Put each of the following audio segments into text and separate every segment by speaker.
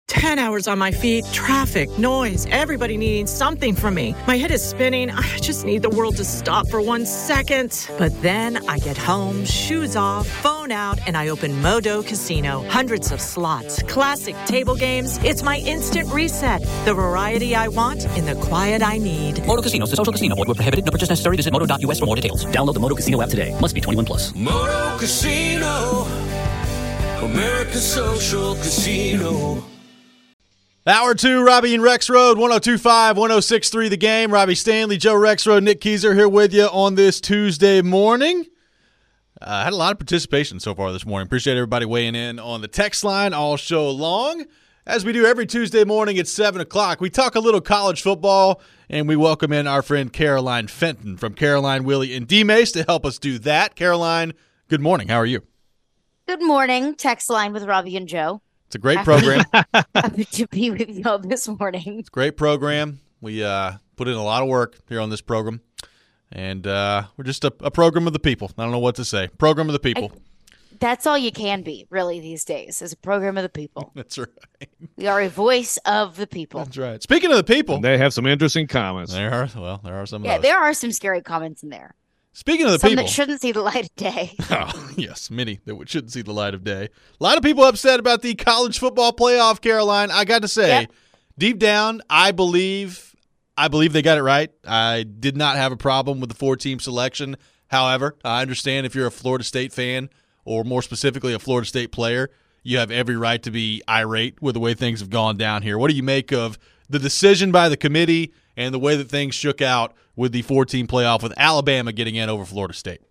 Speaker 1: 10 hours on my feet, traffic, noise, everybody needing something from me. My head is spinning. I just need the world to stop for 1 second. But then I get home, shoes off, phone out, and I open Modo Casino. Hundreds of slots, classic table games. It's my instant reset. The variety I want in the quiet I need.
Speaker 2: Modo Casino is a social casino. Void where prohibited. No purchase necessary. Visit modo.us for more details. Download the Modo Casino app today. Must be 21 plus.
Speaker 3: Modo Casino, America's social casino.
Speaker 4: Hour 2, Robbie and Rexroad, 102.5, 106.3 The Game. Robbie Stanley, Joe Rexroad, Nick Keyser here with you on this Tuesday morning. Had a lot of participation so far this morning. Appreciate everybody weighing in on the text line all show long. As we do every Tuesday morning at 7 o'clock, we talk a little college football, and we welcome in our friend Caroline Fenton from Caroline, Willie, and D-Mace to help us do that. Caroline, good morning. How are you?
Speaker 5: Good morning. Text line with Robbie and Joe.
Speaker 4: It's a great program.
Speaker 5: Happy to be with you all this morning.
Speaker 4: It's a great program. We put in a lot of work here on this program, and we're just a program of the people. I don't know what to say. Program of the people.
Speaker 5: That's all you can be, really, these days, is a program of the people.
Speaker 4: That's right.
Speaker 5: We are a voice of the people.
Speaker 4: That's right. Speaking of the people.
Speaker 6: And they have some interesting comments.
Speaker 4: There are some of those.
Speaker 5: There are some scary comments in there.
Speaker 4: Speaking of the
Speaker 5: some
Speaker 4: people.
Speaker 5: that shouldn't see the light of day.
Speaker 4: Oh, yes, many that shouldn't see the light of day. A lot of people upset about the college football playoff, Caroline. I got to say, Deep down, I believe they got it right. I did not have a problem with the 4-team selection. However, I understand if you're a Florida State fan, or more specifically a Florida State player, you have every right to be irate with the way things have gone down here. What do you make of the decision by the committee and the way that things shook out with the 4-team playoff with Alabama getting in over Florida State?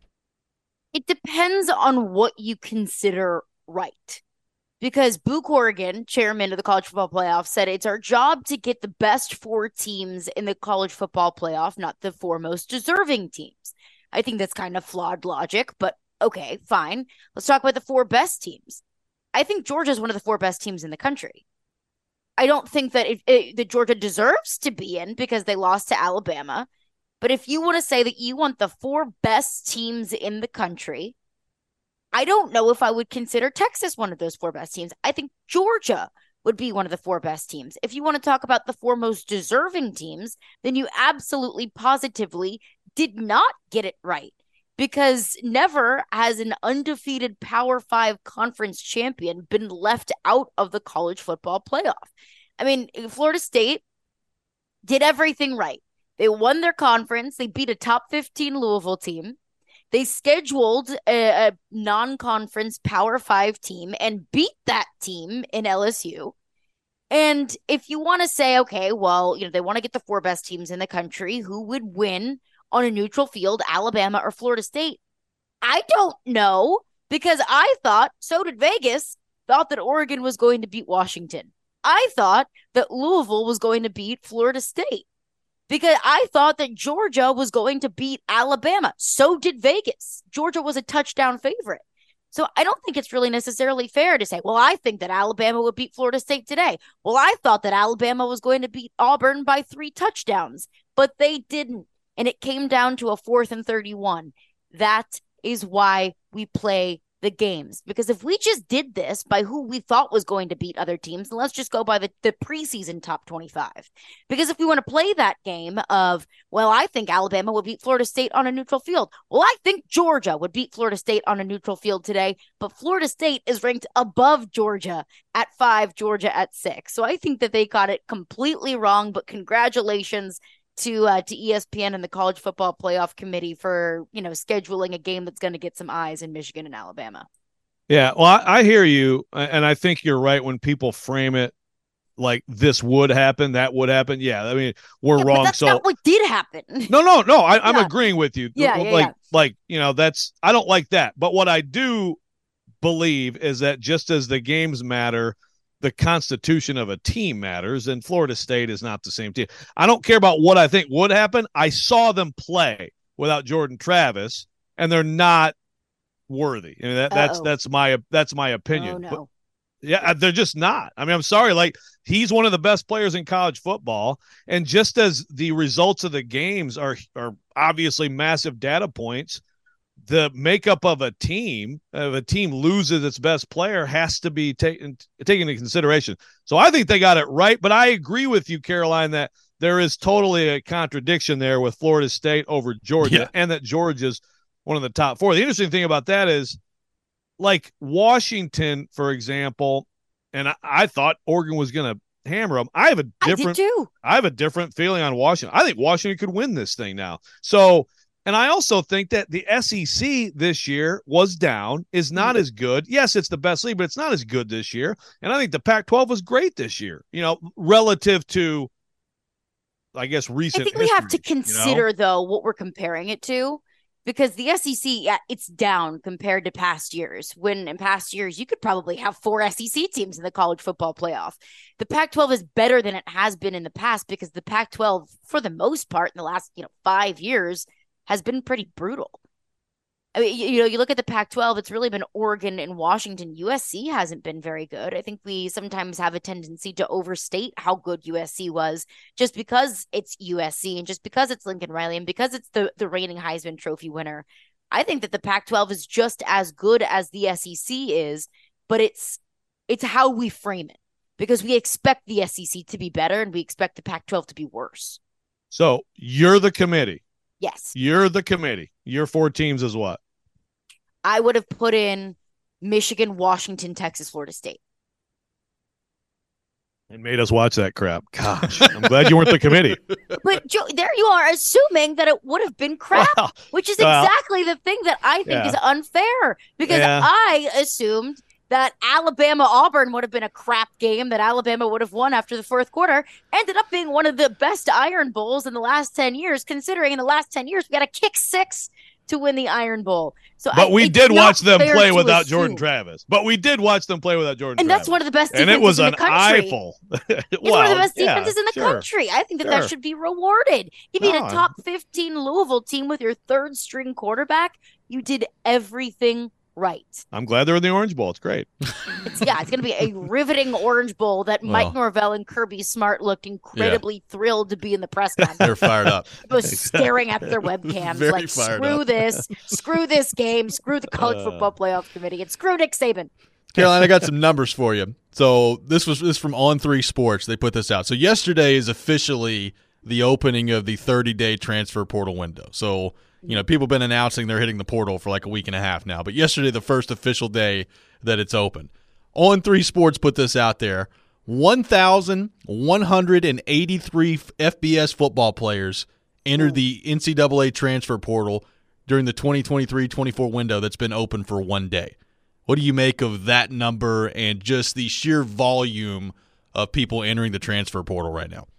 Speaker 5: It depends on what you consider right. Because Boo Corrigan, chairman of the college football playoff, said it's our job to get the best 4 teams in the college football playoff, not the 4 most deserving teams. I think that's kind of flawed logic, but okay, fine. Let's talk about the 4 best teams. I think Georgia is one of the 4 best teams in the country. I don't think that that Georgia deserves to be in because they lost to Alabama. But if you want to say that you want the 4 best teams in the country, I don't know if I would consider Texas one of those 4 best teams. I think Georgia would be one of the 4 best teams. If you want to talk about the 4 most deserving teams, then you absolutely positively did not get it right. Because never has an undefeated Power 5 conference champion been left out of the college football playoff. I mean, Florida State did everything right. They won their conference. They beat a top 15 Louisville team. They scheduled a non-conference Power 5 team and beat that team in LSU. And if you want to say, okay, well, they want to get the 4 best teams in the country, who would win on a neutral field, Alabama or Florida State? I don't know, because I thought, so did Vegas, thought that Oregon was going to beat Washington. I thought that Louisville was going to beat Florida State, because I thought that Georgia was going to beat Alabama. So did Vegas. Georgia was a touchdown favorite. So I don't think it's really necessarily fair to say, well, I think that Alabama would beat Florida State today. Well, I thought that Alabama was going to beat Auburn by 3 touchdowns, but they didn't. And it came down to a 4th and 31. That is why we play the games. Because if we just did this by who we thought was going to beat other teams, then let's just go by the preseason top 25. Because if we want to play that game of, well, I think Alabama would beat Florida State on a neutral field. Well, I think Georgia would beat Florida State on a neutral field today. But Florida State is ranked above Georgia at 5, Georgia at 6. So I think that they got it completely wrong. But congratulations to ESPN and the College Football Playoff Committee for, scheduling a game that's going to get some eyes in Michigan and Alabama.
Speaker 6: Yeah, well, I hear you, and I think you're right when people frame it like this would happen, that would happen. Yeah, I mean, we're wrong.
Speaker 5: But that's not what did happen.
Speaker 6: No, I'm agreeing with you.
Speaker 5: Yeah.
Speaker 6: That's, I don't like that. But what I do believe is that just as the games matter, the constitution of a team matters, and Florida State is not the same team. I don't care about what I think would happen. I saw them play without Jordan Travis, and they're not worthy. I mean, that's my opinion.
Speaker 5: Oh, no.
Speaker 6: But, yeah, they're just not. I mean, I'm sorry. Like, he's one of the best players in college football, and just as the results of the games are obviously massive data points, the makeup of a team, if a team loses its best player, has to be taken into consideration. So I think they got it right, but I agree with you, Caroline, that there is totally a contradiction there with Florida State over Georgia, and that Georgia's one of the top 4. The interesting thing about that is, like Washington, for example, and I thought Oregon was going to hammer them. I did too. I have a different feeling on Washington. I think Washington could win this thing now. So, and I also think that the SEC this year was down, is not as good. Yes, it's the best league, but it's not as good this year. And I think the Pac-12 was great this year, relative to, I guess, recent.
Speaker 5: I think we have to consider, though, what we're comparing it to, because the SEC, it's down compared to past years, when in past years you could probably have 4 SEC teams in the college football playoff. The Pac-12 is better than it has been in the past, because the Pac-12, for the most part, in the last 5 years, has been pretty brutal. I mean, you look at the Pac-12, it's really been Oregon and Washington. USC hasn't been very good. I think we sometimes have a tendency to overstate how good USC was, just because it's USC and just because it's Lincoln Riley and because it's the reigning Heisman Trophy winner. I think that the Pac-12 is just as good as the SEC is, but it's how we frame it, because we expect the SEC to be better and we expect the Pac-12 to be worse.
Speaker 6: So you're the committee.
Speaker 5: Yes.
Speaker 6: You're the committee. Your 4 teams is what?
Speaker 5: I would have put in Michigan, Washington, Texas, Florida State.
Speaker 6: And made us watch that crap. Gosh, I'm glad you weren't the committee.
Speaker 5: But Joe, there you are, assuming that it would have been crap, which is exactly the thing that I think is unfair. Because I assumed that Alabama-Auburn would have been a crap game that Alabama would have won after the 4th quarter. Ended up being one of the best Iron Bowls in the last 10 years, considering in the last 10 years we got a kick 6 to win the Iron Bowl.
Speaker 6: But we did watch them play without Jordan Travis. And that's one of the best defenses in the country. It's one of the best defenses in the country. I think that should be rewarded. You beat a top 15 Louisville team with your 3rd string quarterback. You did everything right. I'm glad they're in the Orange Bowl. It's great.
Speaker 5: It's going to be a riveting Orange Bowl that Mike Norvell and Kirby Smart looked incredibly thrilled to be in the press conference.
Speaker 4: They're fired up.
Speaker 5: Both staring at their webcams like, screw this game, screw the College Football Playoff Committee, and screw Nick Saban.
Speaker 4: Caroline, I got some numbers for you. So this is from On3 Sports. They put this out. So yesterday is officially the opening of the 30-day transfer portal window. So people have been announcing they're hitting the portal for like a week and a half now. But yesterday, the first official day that it's open. On3 Sports put this out there. 1,183 FBS football players entered the NCAA transfer portal during the 2023-24 window that's been open for 1 day. What do you make of that number and just the sheer volume of people entering the transfer portal right now?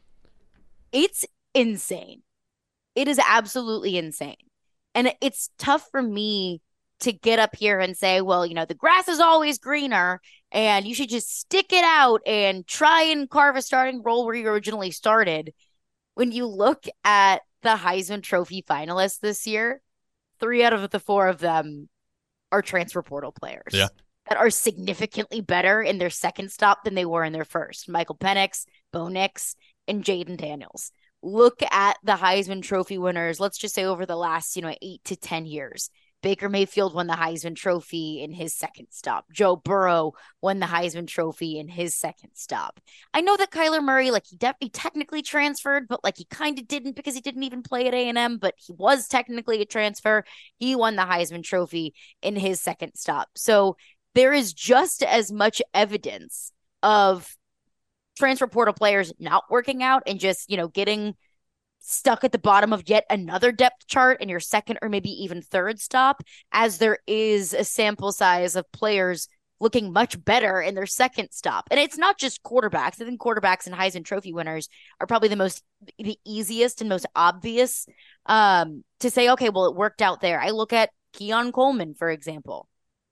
Speaker 5: It's insane. It is absolutely insane. And it's tough for me to get up here and say, well, the grass is always greener and you should just stick it out and try and carve a starting role where you originally started. When you look at the Heisman Trophy finalists this year, 3 out of the 4 of them are transfer portal players that are significantly better in their second stop than they were in their first. Michael Penix, Bo Nix, and Jaden Daniels. Look at the Heisman Trophy winners, let's just say over the last, 8 to 10 years. Baker Mayfield won the Heisman Trophy in his second stop. Joe Burrow won the Heisman Trophy in his second stop. I know that Kyler Murray, he technically transferred, but he kind of didn't because he didn't even play at A&M, but he was technically a transfer. He won the Heisman Trophy in his second stop. So there is just as much evidence of transfer portal players not working out and just, getting stuck at the bottom of yet another depth chart in your second or maybe even third stop, as there is a sample size of players looking much better in their second stop. And it's not just quarterbacks. I think quarterbacks and Heisman Trophy winners are probably the easiest and most obvious to say, okay, well, it worked out there. I look at Keon Coleman, for example.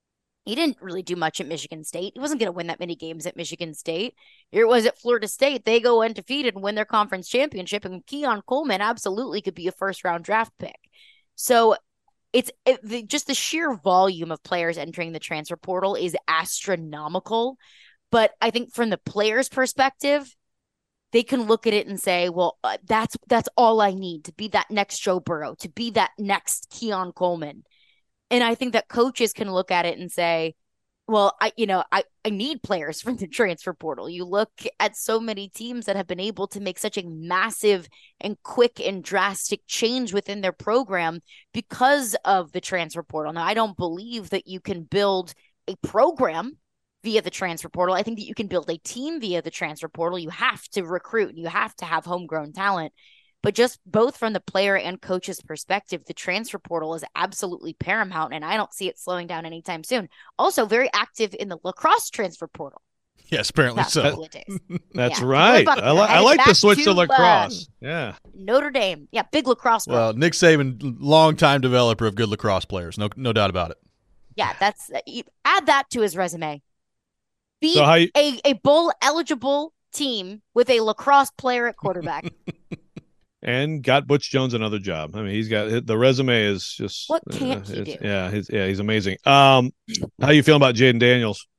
Speaker 5: He didn't really do much at Michigan State. He wasn't going to win that many games at Michigan State. Here it was at Florida State. They go undefeated and win their conference championship, and Keon Coleman absolutely could be a first-round draft pick. So just the sheer volume of players entering the transfer portal is astronomical. But I think from the player's perspective, they can look at it and say, well, that's all I need to be that next Joe Burrow, to be that next Keon Coleman. And I think that coaches can look at it and say, well, I need players from the transfer portal. You look at so many teams that have been able to make such a massive and quick and drastic change within their program because of the transfer portal. Now, I don't believe that you can build a program via the transfer portal. I think that you can build a team via the transfer portal. You have to recruit. You have to have homegrown talent. But just both from the player and coach's perspective, the transfer portal is absolutely paramount, and I don't see it slowing down anytime soon. Also, very active in the lacrosse transfer portal.
Speaker 4: Yes, apparently so.
Speaker 6: That's right. I like the switch to lacrosse. Yeah.
Speaker 5: Notre Dame. Yeah, big lacrosse girl.
Speaker 4: Well, Nick Saban, longtime developer of good lacrosse players. No doubt about it.
Speaker 5: Yeah, add that to his resume. Beat a bowl-eligible team with a lacrosse player at quarterback.
Speaker 6: And got Butch Jones another job. I mean, he's got the resume is just
Speaker 5: what can't he do?
Speaker 6: Yeah, he's amazing. How you feeling about Jaden Daniels?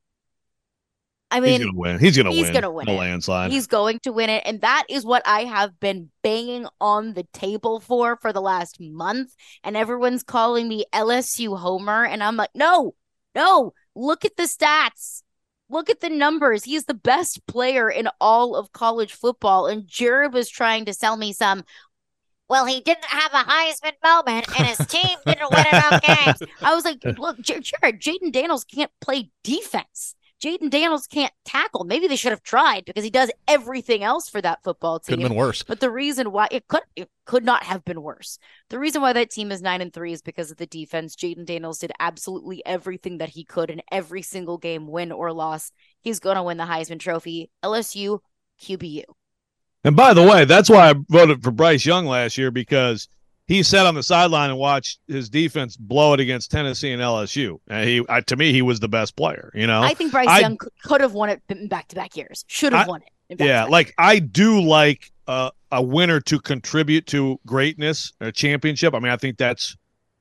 Speaker 5: I mean,
Speaker 6: he's gonna win a landslide.
Speaker 5: He's going to win it, and that is what I have been banging on the table for the last month. And everyone's calling me LSU homer, and I'm like, no. Look at the stats. Look at the numbers. He's the best player in all of college football. And Jared was trying to sell me some, well, he didn't have a Heisman moment and his team didn't win enough games. I was like, look, Jared, Jaden Daniels can't play defense. Jaden Daniels can't tackle. Maybe they should have tried because he does everything else for that football team.
Speaker 4: Could have been worse.
Speaker 5: But the reason why it could not have been worse. The reason why that team is 9-3 is because of the defense. Jaden Daniels did absolutely everything that he could in every single game, win or loss. He's going to win the Heisman Trophy. LSU, QBU.
Speaker 6: And by the way, that's why I voted for Bryce Young last year, because he sat on the sideline and watched his defense blow it against Tennessee and LSU. And to me, he was the best player. You know,
Speaker 5: I think Bryce Young could have won it in back-to-back years. Should have won it.
Speaker 6: Yeah, like I do like a winner to contribute to greatness, a championship. I think that's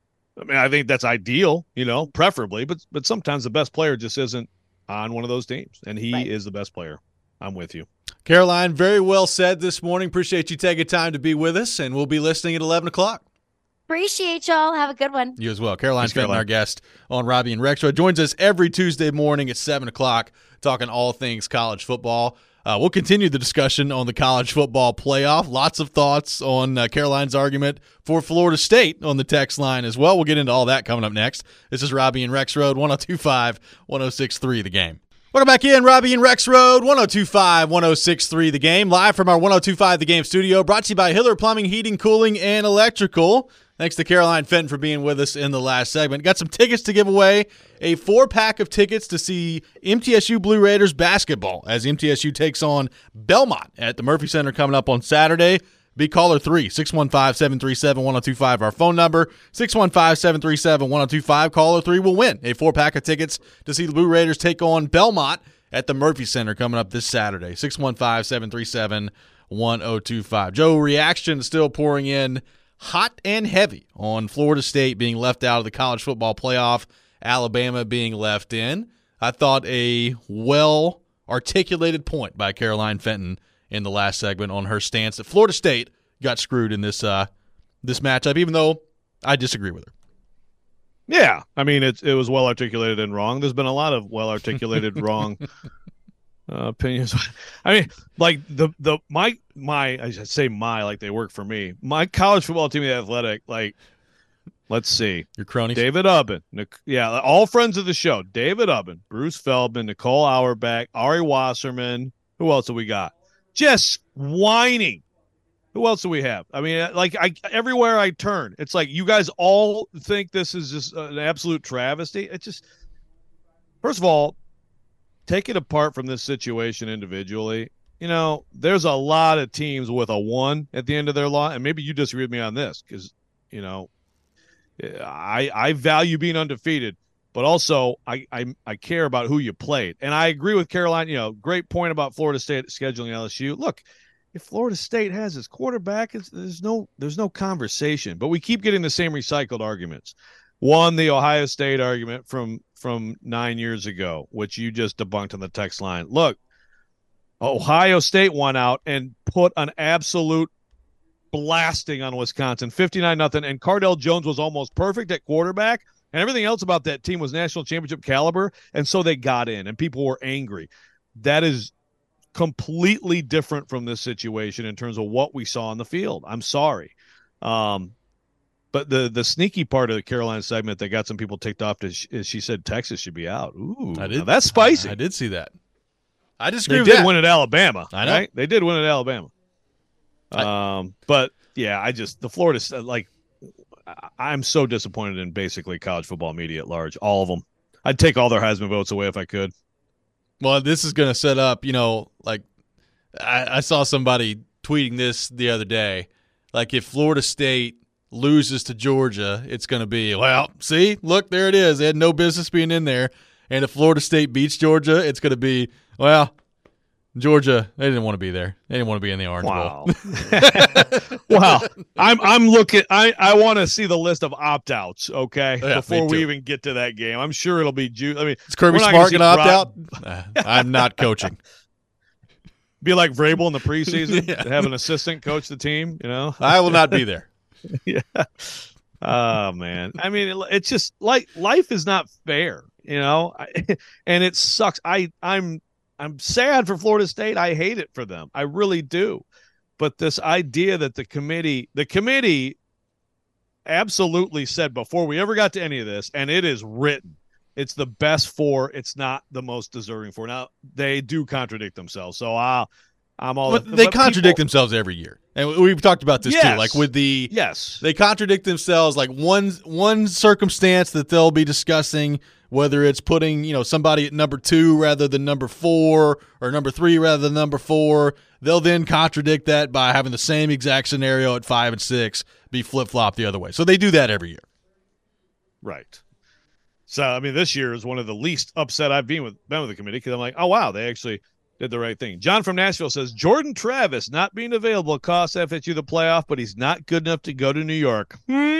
Speaker 6: ideal. You know, preferably, but sometimes the best player just isn't on one of those teams, and he is the best player. I'm with you.
Speaker 4: Caroline, very well said this morning. Appreciate you taking time to be with us, and we'll be listening at 11 o'clock.
Speaker 5: Appreciate y'all. Have a good one.
Speaker 4: You as well. Caroline Fenton, our guest on Robbie and Rexroad, joins us every Tuesday morning at 7 o'clock, talking all things college football. We'll continue the discussion on the college football playoff. Lots of thoughts on Caroline's argument for Florida State on the text line as well. We'll get into all that coming up next. This is Robbie and Rexroad, 102.5, 106.3 The Game. Welcome back in, Robbie and Rexroad, 102.5, 106.3 The Game, live from our 102.5 The Game studio, brought to you by Hiller Plumbing, Heating, Cooling, and Electrical. Thanks to Caroline Fenton for being with us in the last segment. Got some tickets to give away, a 4-pack of tickets to see MTSU Blue Raiders basketball as MTSU takes on Belmont at the Murphy Center coming up on Saturday. Be caller 3, 615-737-1025, our phone number, 615-737-1025. Caller 3 will win a 4-pack of tickets to see the Blue Raiders take on Belmont at the Murphy Center coming up this Saturday, 615-737-1025. Joe, reaction still pouring in hot and heavy on Florida State being left out of the college football playoff, Alabama being left in. I thought a well-articulated point by Caroline Fenton in the last segment on her stance that Florida State got screwed in this matchup, even though I disagree with her.
Speaker 6: Yeah, it was well articulated and wrong. There's been a lot of well articulated wrong opinions. Like I should say like they work for me. My college football team, The Athletic, like, let's see,
Speaker 4: your cronies,
Speaker 6: David Ubben, all friends of the show, David Ubben, Bruce Feldman, Nicole Auerbach, Ari Wasserman. Who else do we got? Just whining. Who else do we have? Everywhere I turn, it's like you guys all think this is just an absolute travesty. It's just, first of all, take it apart from this situation individually. You know, there's a lot of teams with a 1 at the end of their line, and maybe you disagree with me on this because, you know, I value being undefeated. But also, I care about who you played. And I agree with Caroline, great point about Florida State scheduling LSU. Look, if Florida State has its quarterback, there's no conversation. But we keep getting the same recycled arguments. One, the Ohio State argument from 9 years ago, which you just debunked on the text line. Look, Ohio State won out and put an absolute blasting on Wisconsin, 59-0, and Cardell Jones was almost perfect at quarterback. And everything else about that team was national championship caliber, and so they got in, and people were angry. That is completely different from this situation in terms of what we saw on the field. I'm sorry. But the sneaky part of the Carolina segment that got some people ticked off is she said Texas should be out. Ooh, that's spicy.
Speaker 4: I did see that. I disagree
Speaker 6: They
Speaker 4: with
Speaker 6: did
Speaker 4: that.
Speaker 6: win at Alabama.
Speaker 4: I know.
Speaker 6: Right? They did win at Alabama. But yeah, the Florida, like, I'm so disappointed in basically college football media at large, all of them. I'd take all their Heisman votes away if I could.
Speaker 4: Well, this is going to set up, like I saw somebody tweeting this the other day. Like, if Florida State loses to Georgia, it's going to be, well, see, look, there it is. They had no business being in there. And if Florida State beats Georgia, it's going to be, well, Georgia, they didn't want to be there. They didn't want to be in the Orange Bowl.
Speaker 6: Wow. I'm looking. I want to see the list of opt-outs. Okay,
Speaker 4: Yeah,
Speaker 6: before
Speaker 4: me
Speaker 6: we
Speaker 4: too.
Speaker 6: even get to that game, I'm sure it'll be.
Speaker 4: Is Kirby
Speaker 6: we're not
Speaker 4: Smart
Speaker 6: gonna
Speaker 4: going to opt
Speaker 6: see
Speaker 4: out? I'm not coaching.
Speaker 6: Be like Vrabel in the preseason,
Speaker 4: Yeah.
Speaker 6: to have an assistant coach the team.
Speaker 4: I will not be there.
Speaker 6: Yeah. Oh man. I mean, it's just like life is not fair, and it sucks. I'm sad for Florida State. I hate it for them. I really do. But this idea that the committee absolutely said before we ever got to any of this, and it is written, it's the best four. It's not the most deserving four. Now they do contradict themselves. So I'm all.
Speaker 4: But they contradict themselves every year, and we've talked about this too. Like with the they contradict themselves. Like one circumstance that they'll be discussing, whether it's putting somebody at number 2 rather than number 4, or number 3 rather than number 4. They'll then contradict that by having the same exact scenario at 5 and 6 be flip flop the other way. So they do that every year.
Speaker 6: Right. So I mean, this year is one of the least upset I've been with the committee, because I'm like, oh wow, they actually did the right thing. John from Nashville says Jordan Travis not being available costs FSU the playoff, but he's not good enough to go to New York.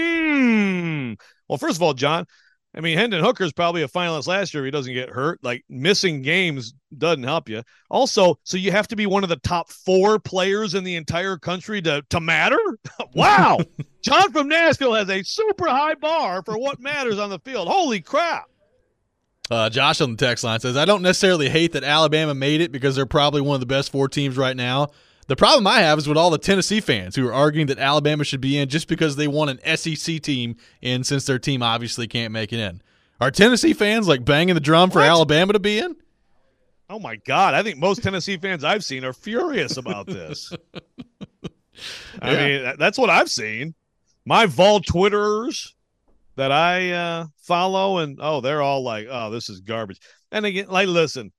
Speaker 6: Well, first of all, John, I mean, Hendon Hooker's probably a finalist last year if he doesn't get hurt. Like, missing games doesn't help you. Also, so you have to be one of the top 4 players in the entire country to matter? Wow. John from Nashville has a super high bar for what matters on the field. Holy crap.
Speaker 4: Josh on the text line says, I don't necessarily hate that Alabama made it because they're probably one of the best 4 teams right now. The problem I have is with all the Tennessee fans who are arguing that Alabama should be in just because they want an SEC team in, since their team obviously can't make it in. Are Tennessee fans like banging the drum for Alabama to be in?
Speaker 6: Oh, my God. I think most Tennessee fans I've seen are furious about this. I mean, that's what I've seen. My Vol Twitterers that I follow, and, they're all like, oh, this is garbage. And again, like, listen.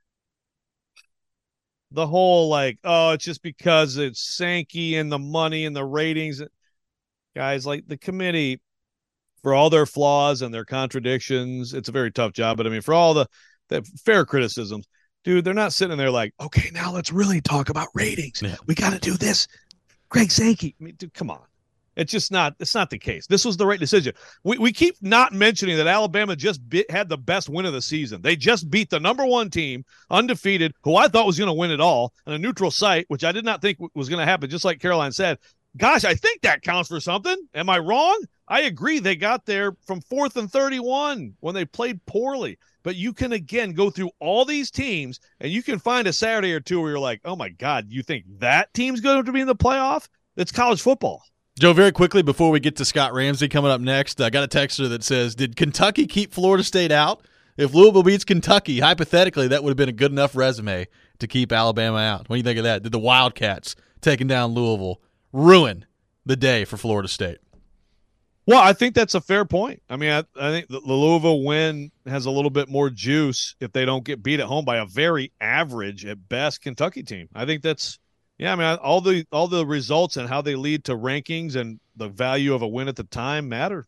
Speaker 6: The whole it's just because it's Sankey and the money and the ratings. Guys, like, the committee, for all their flaws and their contradictions, it's a very tough job. But, I mean, for all the fair criticisms, dude, they're not sitting there like, okay, now let's really talk about ratings. Yeah. We got to do this. Greg Sankey. I mean, dude, come on. It's not the case. This was the right decision. We keep not mentioning that Alabama just had the best win of the season. They just beat the number 1 team, undefeated, who I thought was going to win it all, on a neutral site, which I did not think was going to happen, just like Caroline said. Gosh, I think that counts for something. Am I wrong? I agree. They got there from 4th and 31 when they played poorly. But you can, again, go through all these teams, and you can find a Saturday or two where you're like, oh, my God, you think that team's going to be in the playoff? It's college football.
Speaker 4: Joe, very quickly before we get to Scott Ramsey coming up next, I got a texter that says, did Kentucky keep Florida State out? If Louisville beats Kentucky, hypothetically, that would have been a good enough resume to keep Alabama out. What do you think of that? Did the Wildcats taking down Louisville ruin the day for Florida State?
Speaker 6: Well, I think that's a fair point. I mean, I think the Louisville win has a little bit more juice if they don't get beat at home by a very average at best Kentucky team. I think that's – yeah, I mean, all the results and how they lead to rankings and the value of a win at the time matter.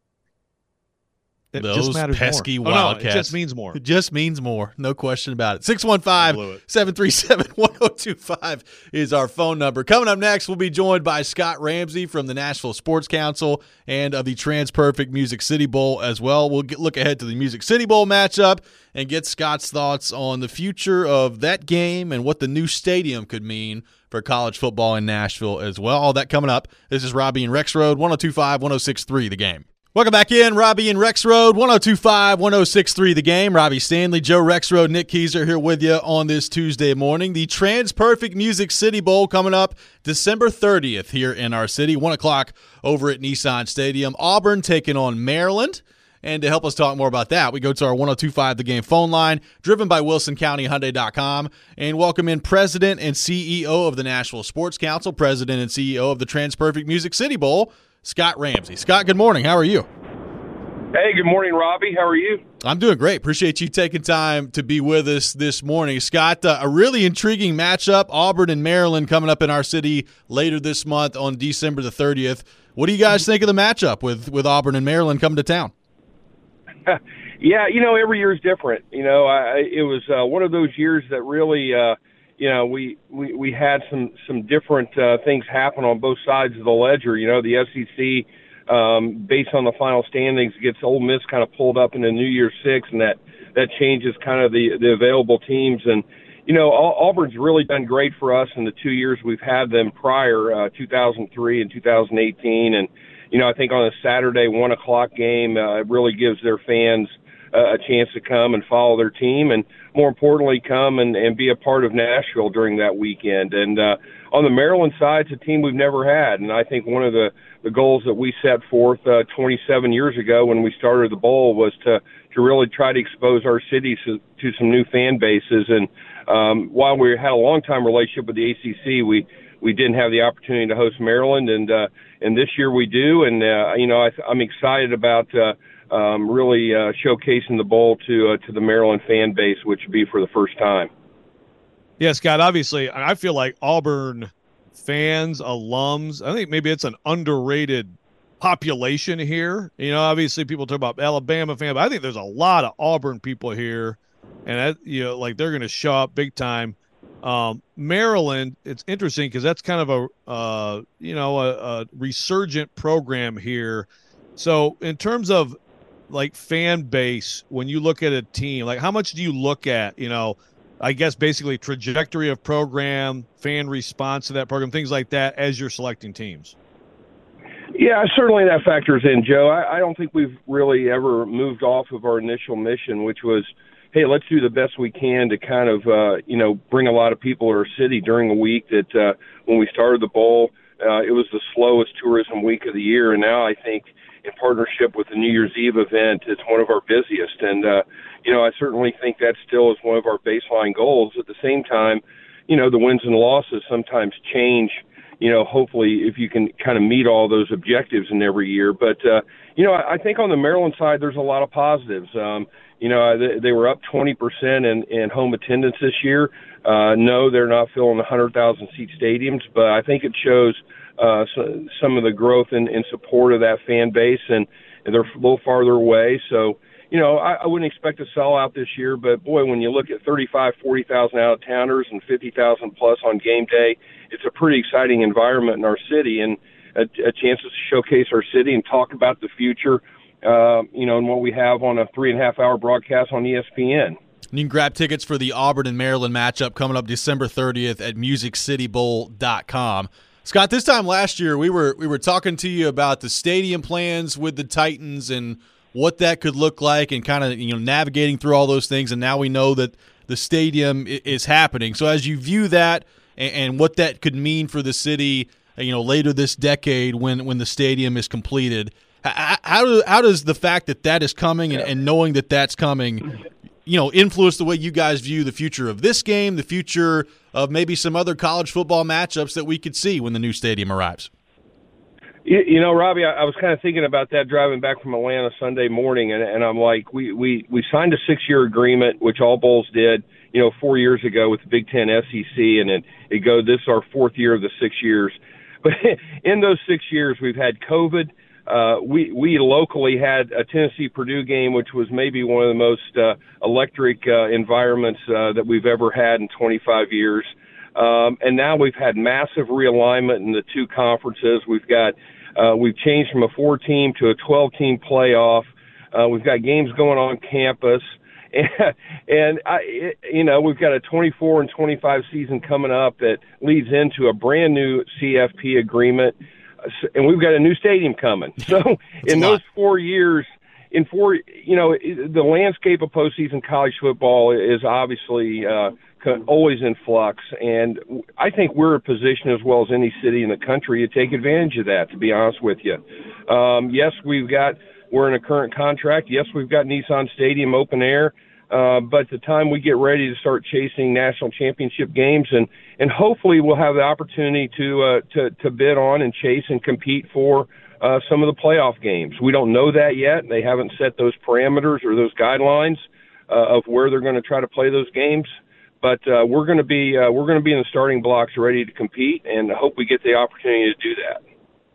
Speaker 6: It
Speaker 4: Those
Speaker 6: just matters
Speaker 4: pesky
Speaker 6: more.
Speaker 4: Wildcats.
Speaker 6: No, it just means more.
Speaker 4: It just means more. No question about it. 615-737-1025 is our phone number. Coming up next, we'll be joined by Scott Ramsey from the Nashville Sports Council and of the TransPerfect Music City Bowl as well. We'll look ahead to the Music City Bowl matchup and get Scott's thoughts on the future of that game and what the new stadium could mean for college football in Nashville as well. All that coming up. This is Robbie and Rex Road, 102.5, 106.3 The Game. Welcome back in. Robbie and Rexrode, 102.5, 106.3 The Game. Robbie Stanley, Joe Rexrode, Nick Keyser here with you on this Tuesday morning. The TransPerfect Music City Bowl coming up December 30th here in our city, 1 o'clock over at Nissan Stadium. Auburn taking on Maryland. And to help us talk more about that, we go to our 102.5 The Game phone line, driven by WilsonCountyHyundai.com, and welcome in President and CEO of the Nashville Sports Council, President and CEO of the TransPerfect Music City Bowl, Scott Ramsey. Scott, good morning. How are you?
Speaker 7: Hey, good morning, Robbie. How are you?
Speaker 4: I'm doing great. Appreciate you taking time to be with us this morning. Scott, a really intriguing matchup, Auburn and Maryland coming up in our city later this month on December the 30th. What do you guys think of the matchup with Auburn and Maryland coming to town?
Speaker 7: Yeah, every year is different. It was one of those years that really, we had some different things happen on both sides of the ledger. The SEC, based on the final standings, gets Ole Miss kind of pulled up into New Year's Six, and that changes kind of the available teams. And, Auburn's really done great for us in the 2 years we've had them prior, 2003 and 2018. And, I think on a Saturday 1 o'clock game, it really gives their fans a chance to come and follow their team, and more importantly, come and be a part of Nashville during that weekend. And on the Maryland side, it's a team we've never had, and I think one of the goals that we set forth 27 years ago when we started the bowl was to really try to expose our cities to some new fan bases. And while we had a long-time relationship with the ACC, we didn't have the opportunity to host Maryland, and this year we do. And I'm excited about really showcasing the bowl to the Maryland fan base, which would be for the first time.
Speaker 6: Yeah, Scott, obviously, I feel like Auburn fans, alums, I think maybe it's an underrated population here. Obviously people talk about Alabama fans, but I think there's a lot of Auburn people here, and they're going to show up big time. Maryland, it's interesting because that's kind of a resurgent program here. So in terms of like fan base, when you look at a team, like how much do you look at, I guess basically trajectory of program, fan response to that program, things like that as you're selecting teams?
Speaker 7: Yeah, certainly that factors in, Joe. I don't think we've really ever moved off of our initial mission, which was, hey, let's do the best we can to kind of, bring a lot of people to our city during a week that when we started the bowl, it was the slowest tourism week of the year. And now I think in partnership with the New Year's Eve event, it's one of our busiest. And, I certainly think that still is one of our baseline goals. At the same time, the wins and losses sometimes change, hopefully if you can kind of meet all those objectives in every year. But, I think on the Maryland side, there's a lot of positives. They were up 20% in home attendance this year. No, they're not filling 100,000 seat stadiums, but I think it shows some of the growth in support of that fan base, and they're a little farther away. So, I wouldn't expect a sellout this year, but boy, when you look at 35, 40,000 out-of-towners and 50,000 plus on game day, it's a pretty exciting environment in our city, and a chance to showcase our city and talk about the future, and what we have on a 3.5-hour broadcast on ESPN.
Speaker 4: You can grab tickets for the Auburn and Maryland matchup coming up December 30th at MusicCityBowl.com. Scott, this time last year we were talking to you about the stadium plans with the Titans and what that could look like, and kind of navigating through all those things. And now we know that the stadium is happening. So as you view that and what that could mean for the city, later this decade when the stadium is completed, how does the fact that is coming and knowing that that's coming, influence the way you guys view the future of this game, the future of maybe some other college football matchups that we could see when the new stadium arrives?
Speaker 7: Robbie, I was kind of thinking about that driving back from Atlanta Sunday morning, and I'm like, we signed a 6-year agreement, which all bowls did, 4 years ago with the Big Ten, SEC, and this is our 4th year of the 6 years. But in those 6 years, we've had COVID. We locally had a Tennessee-Purdue game, which was maybe one of the most electric environments that we've ever had in 25 years. And now we've had massive realignment in the two conferences. We've changed from a 4-team to a 12-team playoff. We've got games going on campus. And we've got a 24 and 25 season coming up that leads into a brand new CFP agreement. and we've got a new stadium coming. So in those 4 years, the landscape of postseason college football is obviously always in flux, and I think we're in a position as well as any city in the country to take advantage of that, to be honest with you. Yes, we're in a current contract. Yes, we've got Nissan Stadium open air, but the time we get ready to start chasing national championship games, and hopefully we'll have the opportunity to bid on and chase and compete for some of the playoff games. We don't know that yet. They haven't set those parameters or those guidelines of where they're going to try to play those games. But we're going to be in the starting blocks ready to compete, and hope we get the opportunity to do that.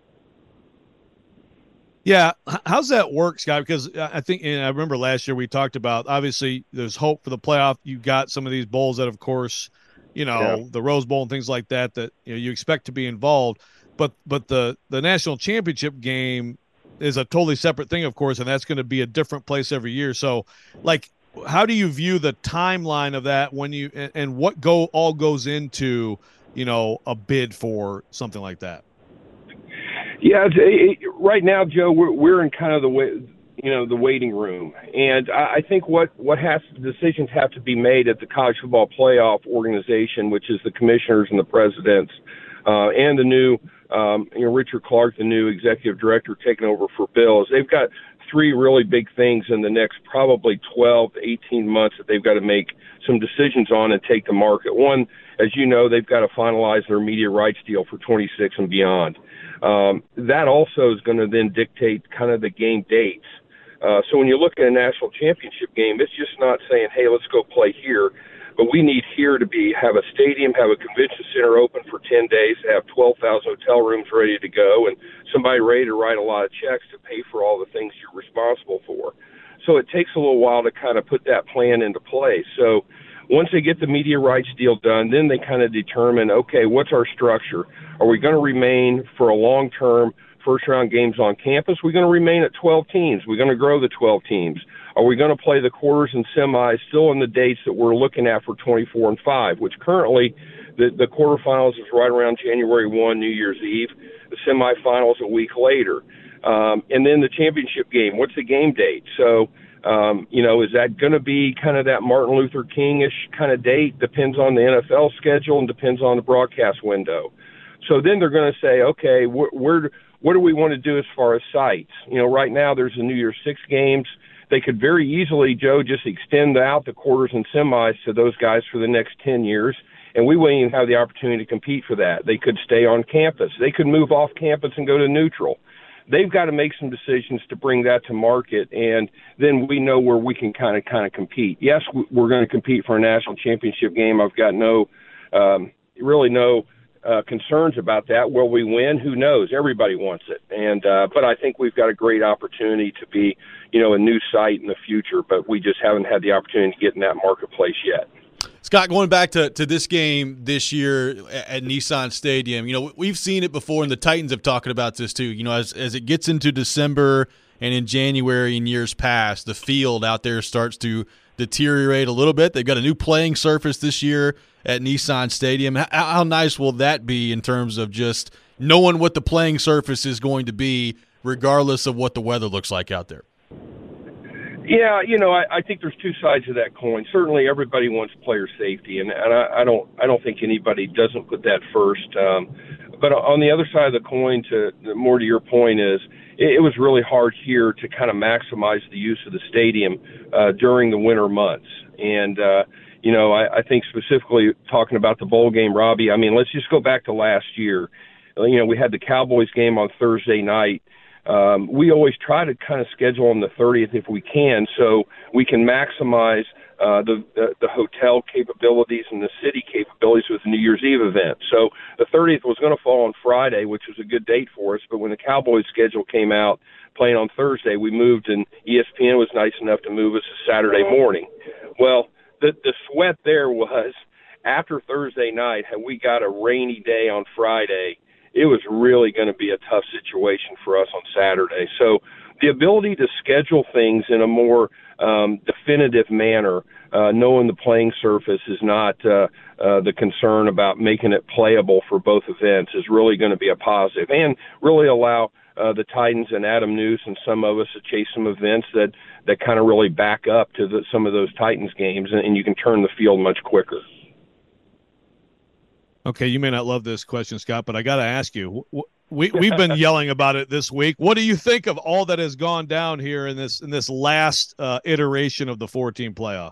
Speaker 6: Yeah, how's that work, Scott? Because I think, and I remember last year we talked about, obviously there's hope for the playoff. You got some of these bowls that, of course, the Rose Bowl and things like that you expect to be involved. But the national championship game is a totally separate thing, of course, and that's going to be a different place every year. So, how do you view the timeline of that and what all goes into, a bid for something like that?
Speaker 7: Yeah, right now, Joe, we're in kind of the waiting room, and I think decisions have to be made at the College Football Playoff organization, which is the commissioners and the presidents, and the new Richard Clark, the new executive director, taking over for Bill. They've got three really big things in the next probably 12 to 18 months that they've got to make some decisions on and take to market. One, as you know, they've got to finalize their media rights deal for 26 and beyond. That also is going to then dictate kind of the game dates. So when you look at a national championship game, it's just not saying, hey, let's go play here. But we need here to have a stadium, have a convention center open for 10 days, have 12,000 hotel rooms ready to go, and somebody ready to write a lot of checks to pay for all the things you're responsible for. So it takes a little while to kind of put that plan into place. So once they get the media rights deal done, then they kind of determine, okay, what's our structure? Are we going to remain for a long-term first-round games on campus? We're going to remain at 12 teams. We're going to grow the 12 teams. Are we going to play the quarters and semis still in the dates that we're looking at for 24 and 5, which currently the quarterfinals is right around January 1, New Year's Eve, the semifinals a week later. And then the championship game, what's the game date? So, is that going to be kind of that Martin Luther King-ish kind of date? Depends on the NFL schedule and depends on the broadcast window. So then they're going to say, okay, what do we want to do as far as sites? Right now there's the New Year's 6 games. They could very easily, Joe, just extend out the quarters and semis to those guys for the next 10 years, and we wouldn't even have the opportunity to compete for that. They could stay on campus. They could move off campus and go to neutral. They've got to make some decisions to bring that to market, and then we know where we can kind of compete. Yes, we're going to compete for a national championship game. I've got no concerns about that. Will we win? Who knows? Everybody wants it. And but I think we've got a great opportunity to be, a new site in the future, but we just haven't had the opportunity to get in that marketplace yet.
Speaker 4: Scott, going back to this game this year at Nissan Stadium, we've seen it before, and the Titans have talked about this too. As it gets into December and in January in years past, the field out there starts to deteriorate a little bit. They've got a new playing surface this year at Nissan Stadium. How nice will that be in terms of just knowing what the playing surface is going to be, regardless of what the weather looks like out there?
Speaker 7: Yeah, I think there's two sides of that coin. Certainly, everybody wants player safety, and I don't think anybody doesn't put that first. But on the other side of the coin, more to your point, is it was really hard here to kind of maximize the use of the stadium during the winter months. And I think specifically talking about the bowl game, Robbie. I mean, let's just go back to last year. We had the Cowboys game on Thursday night. We always try to kind of schedule on the 30th if we can, so we can maximize the hotel capabilities and the city capabilities with the New Year's Eve event. So the 30th was going to fall on Friday, which was a good date for us, but when the Cowboys schedule came out playing on Thursday, we moved, and ESPN was nice enough to move us to Saturday morning. Well, the sweat there was after Thursday night, had we got a rainy day on Friday, it was really going to be a tough situation for us on Saturday. So the ability to schedule things in a more definitive manner knowing the playing surface is not the concern about making it playable for both events is really going to be a positive, and really allow the Titans and Adam Neuse and some of us to chase some events that kind of really back up to some of those Titans games, and you can turn the field much quicker.
Speaker 6: Okay, you may not love this question, Scott, but I got to ask you. We've been yelling about it this week. What do you think of all that has gone down here in this last iteration of the 4-team playoff?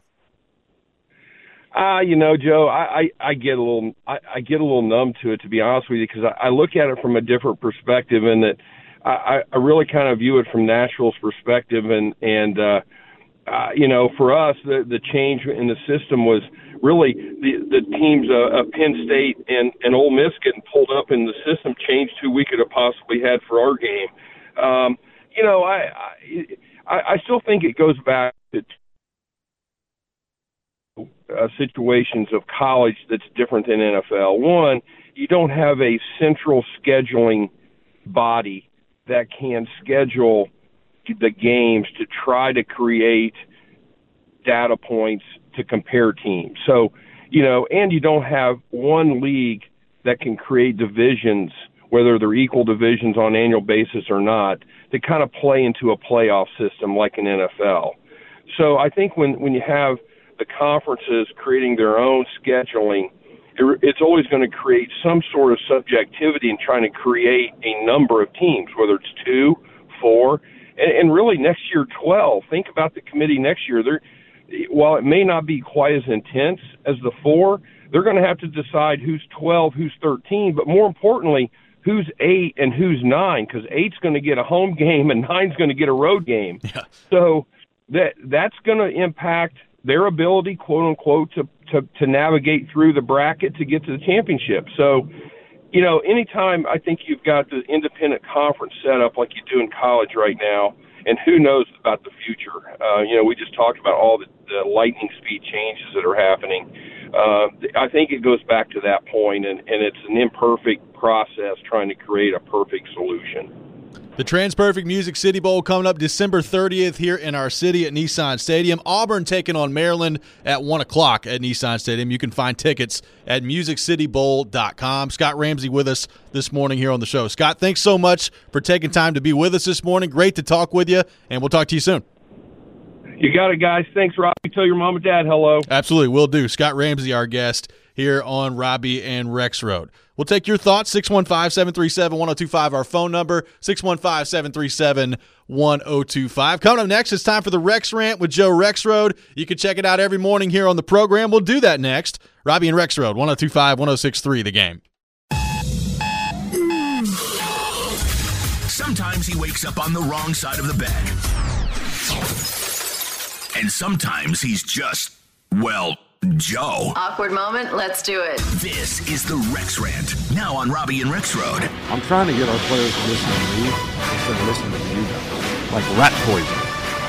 Speaker 7: Joe, I get a little numb to it, to be honest with you, because I look at it from a different perspective, and that I really kind of view it from Nashville's perspective, and for us, the change in the system was really the teams of Penn State and Ole Miss getting pulled up in the system changed who we could have possibly had for our game. I still think it goes back to situations of college that's different than NFL. One, you don't have a central scheduling body that can schedule the games to try to create data points to compare teams. So, and you don't have one league that can create divisions, whether they're equal divisions on an annual basis or not, to kind of play into a playoff system like an NFL. So I think when you have the conferences creating their own scheduling, it's always going to create some sort of subjectivity in trying to create a number of teams, whether it's 2, 4, and really next year 12. Think about the committee next year. While it may not be quite as intense as the 4, they're going to have to decide who's 12, who's 13, but more importantly, who's 8 and who's 9, because 8's going to get a home game and 9's going to get a road game. Yeah. So that's going to impact their ability, quote unquote, to navigate through the bracket to get to the championship. So, anytime I think you've got the independent conference set up like you do in college right now, and who knows about the future. We just talked about all the lightning speed changes that are happening. I think it goes back to that point, and it's an imperfect process trying to create a perfect solution.
Speaker 4: The TransPerfect Music City Bowl coming up December 30th here in our city at Nissan Stadium. Auburn taking on Maryland at 1 o'clock at Nissan Stadium. You can find tickets at musiccitybowl.com. Scott Ramsey with us this morning here on the show. Scott, thanks so much for taking time to be with us this morning. Great to talk with you, and we'll talk to you soon.
Speaker 7: You got it, guys. Thanks, Robbie. Tell your mom and dad hello.
Speaker 4: Absolutely, will do. Scott Ramsey, our guest here on Robbie and Rex Road. We'll take your thoughts, 615-737-1025, our phone number, 615-737-1025. Coming up next, it's time for the Rex Rant with Joe Rexrode. You can check it out every morning here on the program. We'll do that next. Robbie and Rexrode, 102.5, 106.3, The Game.
Speaker 8: Sometimes he wakes up on the wrong side of the bed. And sometimes he's just, Joe.
Speaker 9: Awkward moment, let's do it.
Speaker 8: This is the Rex Rant, now on Robbie and Rex Road.
Speaker 10: I'm trying to get our players to listen to me instead of listening to you guys. Like rat poison.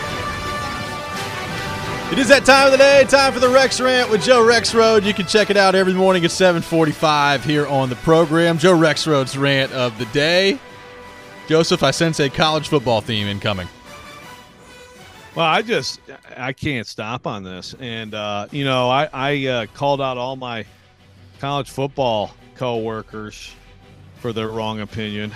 Speaker 4: It is that time of the day, time for the Rex Rant with Joe Rexrode. You can check it out every morning at 7:45 here on the program. Joe Rexrode's rant of the day. Joseph, I sense a college football theme incoming.
Speaker 6: Well, I can't stop on this. And, I called out all my college football coworkers for their wrong opinion.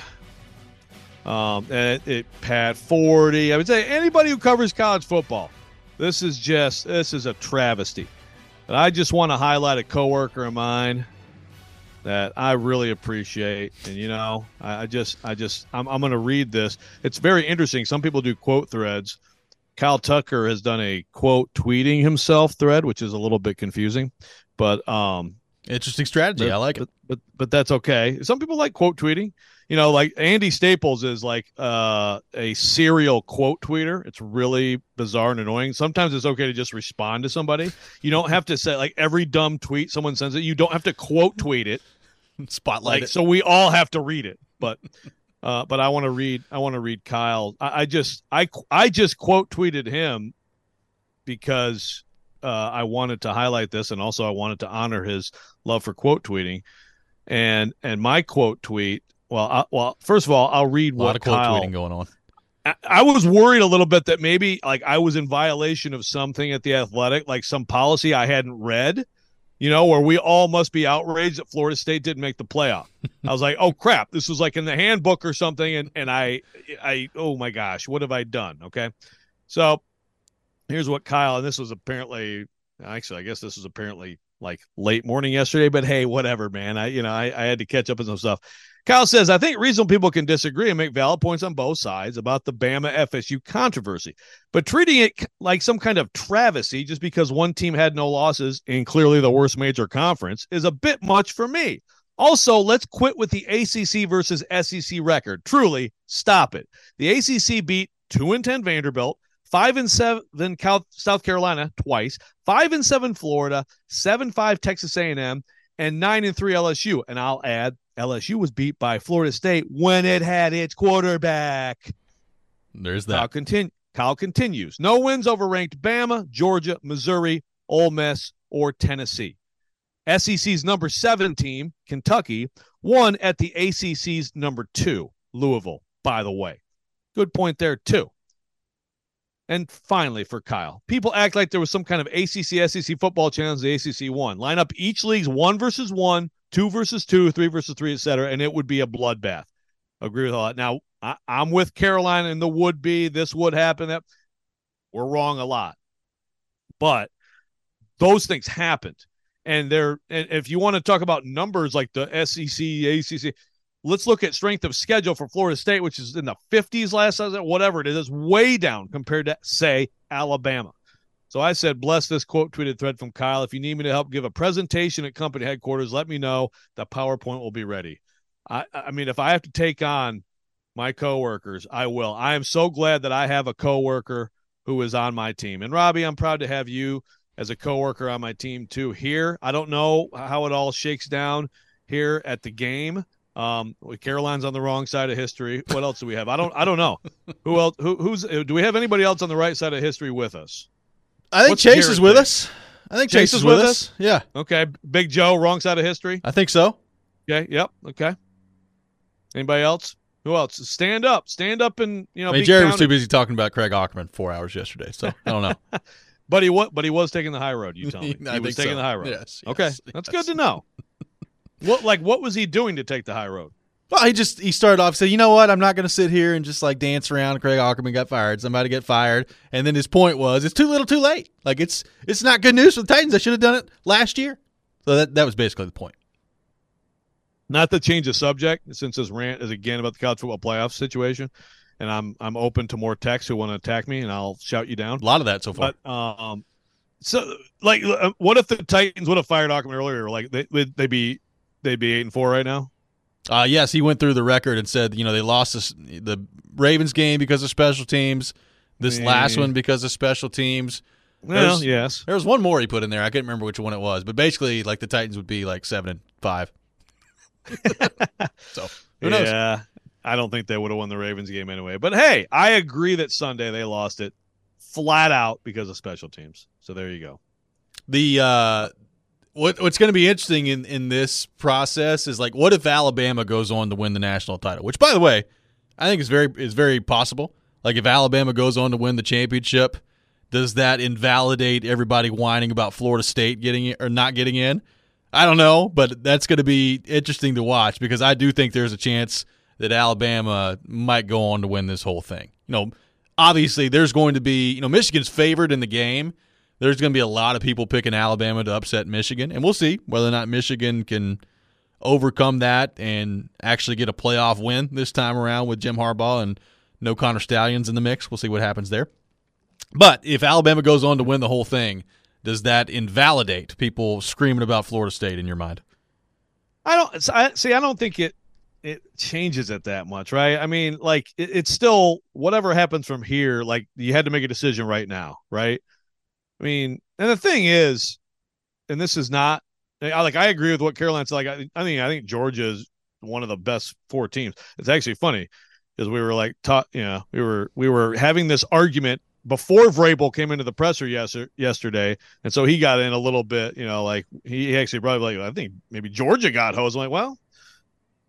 Speaker 6: And Pat Forty, I would say anybody who covers college football, this is a travesty. And I just want to highlight a coworker of mine that I really appreciate. And, I'm going to read this. It's very interesting. Some people do quote threads. Kyle Tucker has done a quote tweeting himself thread, which is a little bit confusing, but
Speaker 4: interesting strategy. I like it,
Speaker 6: but that's okay. Some people like quote tweeting. Like Andy Staples is like a serial quote tweeter. It's really bizarre and annoying. Sometimes it's okay to just respond to somebody. You don't have to say like every dumb tweet someone sends it. You don't have to quote tweet it.
Speaker 4: Spotlight it.
Speaker 6: So we all have to read it, but I want to read Kyle. I just quote tweeted him because I wanted to highlight this, and also I wanted to honor his love for quote tweeting. And my quote tweet. Well, first of all, I'll read what Kyle.
Speaker 4: A lot of quote tweeting going on.
Speaker 6: I was worried a little bit that maybe like I was in violation of something at the Athletic, like some policy I hadn't read, where we all must be outraged that Florida State didn't make the playoff. I was like, oh crap, this was like in the handbook or something. And I, oh my gosh, what have I done? Okay. So here's what Kyle, and this was apparently, actually, I guess this was apparently like late morning yesterday, but hey, whatever, man. I had to catch up on some stuff. Kyle says, I think reasonable people can disagree and make valid points on both sides about the Bama FSU controversy, but treating it like some kind of travesty just because one team had no losses in clearly the worst major conference is a bit much for me. Also, let's quit with the ACC versus SEC record. Truly, stop it. The ACC beat 2-10 Vanderbilt, 5-7 South Carolina twice, 5-7 Florida, 7-5 Texas A&M, and 9-3 LSU. And I'll add, LSU was beat by Florida State when it had its quarterback.
Speaker 4: There's that.
Speaker 6: Kyle continues. No wins over ranked Bama, Georgia, Missouri, Ole Miss, or Tennessee. SEC's number 7 team, Kentucky, won at the ACC's number 2, Louisville, by the way. Good point there, too. And finally, for Kyle, people act like there was some kind of ACC, SEC football challenge the ACC won. Line up each league's 1 versus 1, 2 versus 2, 3 versus 3, etc., and it would be a bloodbath. Agree with all that. Now, I'm with Carolina and the would-be. This would happen. That we're wrong a lot. But those things happened. And if you want to talk about numbers like the SEC, ACC, let's look at strength of schedule for Florida State, which is in the 50s last season, whatever it is, way down compared to, say, Alabama. So I said, bless this quote tweeted thread from Kyle. If you need me to help give a presentation at company headquarters, let me know. The PowerPoint will be ready. I mean, if I have to take on my coworkers, I will. I am so glad that I have a coworker who is on my team. And Robbie, I'm proud to have you as a coworker on my team too here. I don't know how it all shakes down here at the game. Caroline's on the wrong side of history. What else do we have? I don't know. Who else? Do we have anybody else on the right side of history with us?
Speaker 4: I think Chase is with us. I think Chase is with us. Yeah.
Speaker 6: Okay. Big Joe, wrong side of history.
Speaker 4: I think so.
Speaker 6: Okay. Yep. Okay. Anybody else? Who else? Stand up. Stand up and
Speaker 4: Jerry was too busy talking about Craig Ackerman 4 hours yesterday, so I don't know.
Speaker 6: But he was taking the high road. You tell me he was taking the high road.
Speaker 4: Yes.
Speaker 6: Okay. That's good to know. What was he doing to take the high road?
Speaker 4: Well, he started off saying, you know what, I'm not going to sit here and just like dance around. Craig Ackerman got fired. Somebody get fired. And then his point was, it's too little too late. Like it's not good news for the Titans. I should have done it last year. So that was basically the point.
Speaker 6: Not to change the subject, since this rant is again about the college football playoff situation, and I'm open to more texts who want to attack me, and I'll shout you down.
Speaker 4: A lot of that so far.
Speaker 6: But what if the Titans would have fired Ackerman earlier? Like they'd be 8-4 right now.
Speaker 4: Yes, he went through the record and said, they lost the Ravens game because of special teams, this last one because of special teams.
Speaker 6: Well, yes.
Speaker 4: There was one more he put in there. I can't remember which one it was, but basically, like the Titans would be like 7-5. So who knows?
Speaker 6: Yeah, I don't think they would have won the Ravens game anyway. But hey, I agree that Sunday they lost it flat out because of special teams. So there you go.
Speaker 4: The what's going to be interesting in this process is like, what if Alabama goes on to win the national title? Which, by the way, I think is very possible. Like if Alabama goes on to win the championship, does that invalidate everybody whining about Florida State getting it or not getting in? I don't know, but that's going to be interesting to watch because I do think there's a chance that Alabama might go on to win this whole thing. Obviously there's going to be, Michigan's favored in the game. There's going to be a lot of people picking Alabama to upset Michigan, and we'll see whether or not Michigan can overcome that and actually get a playoff win this time around with Jim Harbaugh and no Connor Stallions in the mix. We'll see what happens there. But if Alabama goes on to win the whole thing, does that invalidate people screaming about Florida State in your mind?
Speaker 6: I don't think it changes it that much, right? I mean, like it's still whatever happens from here. Like you had to make a decision right now, right? I mean, and the thing is, and this is not like I agree with what Caroline said. Like I think Georgia is one of the best 4 teams. It's actually funny because we were like we were having this argument before Vrabel came into the presser yesterday, and so he got in a little bit, like he actually probably like I think maybe Georgia got hosed. I'm like, well,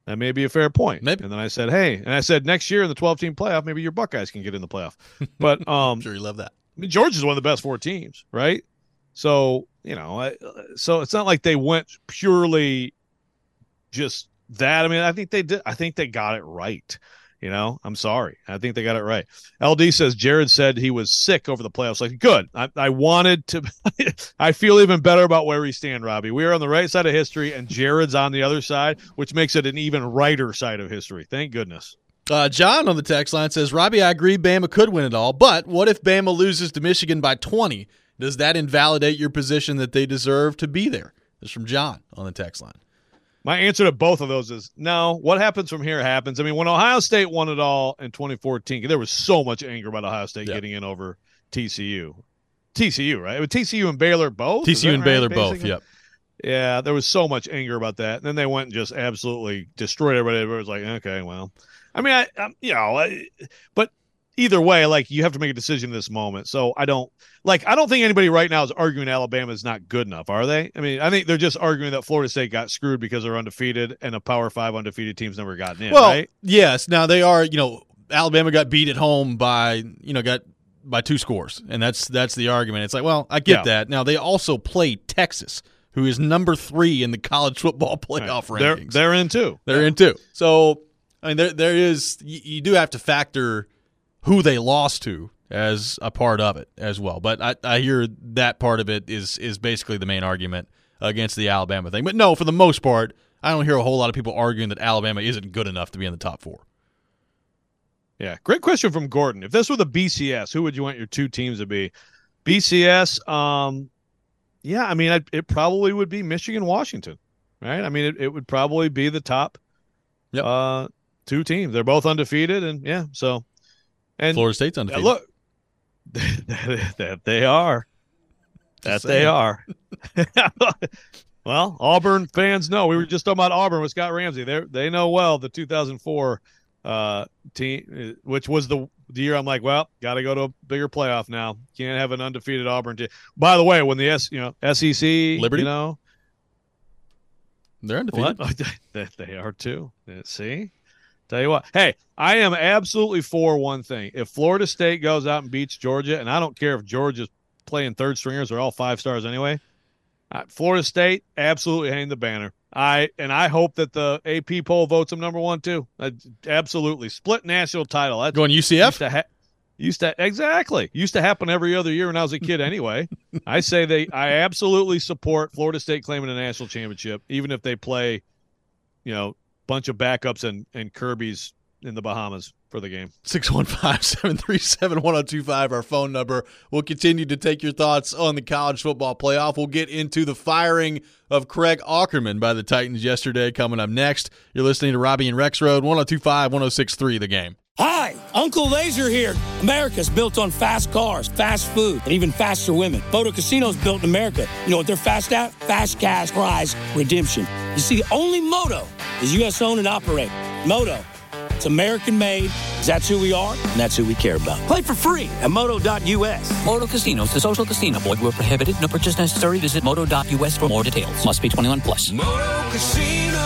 Speaker 6: That may be a fair point.
Speaker 4: Maybe.
Speaker 6: And then I said, hey, and I said next year in the 12-team playoff, maybe your Buckeyes can get in the playoff. But
Speaker 4: I'm sure you love that.
Speaker 6: I mean, Georgia's one of the best 4 teams, right? So, so it's not like they went purely just that. I mean, I think they did. I think they got it right. I'm sorry. I think they got it right. LD says Jared said he was sick over the playoffs. Like, good. I wanted to. I feel even better about where we stand, Robbie. We are on the right side of history, and Jared's on the other side, which makes it an even righter side of history. Thank goodness.
Speaker 4: John on the text line says, Robbie, I agree Bama could win it all, but what if Bama loses to Michigan by 20? Does that invalidate your position that they deserve to be there? This is from John on the text line.
Speaker 6: My answer to both of those is no. What happens from here happens. I mean, when Ohio State won it all in 2014, there was so much anger about Ohio State getting in over TCU. TCU, right? TCU and Baylor both?
Speaker 4: TCU and Baylor both, yep.
Speaker 6: Yeah, there was so much anger about that. And then they went and just absolutely destroyed everybody. Everybody was like, okay, well. I mean, but either way, like, you have to make a decision in this moment. So I don't think anybody right now is arguing Alabama is not good enough, are they? I mean, I think they're just arguing that Florida State got screwed because they're undefeated and a Power 5 undefeated team's never gotten in, right?
Speaker 4: Yes. Now they are, Alabama got beat at home by 2 scores, and that's the argument. It's like, well, I get that. Now they also play Texas, who is number 3 in the college football playoff rankings.
Speaker 6: They're in too.
Speaker 4: They're in too. So, I mean, there is, you do have to factor who they lost to as a part of it as well. But I hear that part of it is basically the main argument against the Alabama thing. But no, for the most part, I don't hear a whole lot of people arguing that Alabama isn't good enough to be in the top 4.
Speaker 6: Yeah, great question from Gordon. If this were the BCS, who would you want your 2 teams to be? BCS, yeah, I mean, it probably would be Michigan-Washington, right? I mean, it would probably be the top 2 teams. They're both undefeated, and yeah, so. And
Speaker 4: Florida State's undefeated.
Speaker 6: Look, that they are. They are. Well, Auburn fans know. We were just talking about Auburn with Scott Ramsey. They know well the 2004 team, which was the year I'm like, well, got to go to a bigger playoff now. Can't have an undefeated Auburn team. By the way, when the SEC,
Speaker 4: Liberty, they're undefeated.
Speaker 6: What? They are too. See. Tell you what, hey, I am absolutely for one thing. If Florida State goes out and beats Georgia, and I don't care if Georgia's playing third stringers, they're all 5 stars anyway. Florida State, absolutely hang the banner. I hope that the AP poll votes them number 1 too. Absolutely, split national title. That's
Speaker 4: going UCF.
Speaker 6: Used to happen every other year when I was a kid. Anyway, I absolutely support Florida State claiming a national championship, even if they play, bunch of backups and Kirby's in the Bahamas for the game.
Speaker 4: 615-737-1025, our phone number. We'll continue to take your thoughts on the college football playoff. We'll get into the firing of Craig Aukerman by the Titans yesterday coming up next. You're listening to Robbie and Rex Road, 102.5, 106.3 The Game.
Speaker 11: Hi, Uncle Laser here. America's built on fast cars, fast food, and even faster women. Moto Casino's built in America. You know what they're fast at? Fast cash prize redemption. You see, the only Moto is U.S. owned and operated. Moto, it's American made. That's who we are, and that's who we care about. Play for free at moto.us.
Speaker 2: Moto Casinos, the social casino. Void where prohibited. No purchase necessary. Visit moto.us for more details. Must be 21 plus.
Speaker 3: Moto Casino.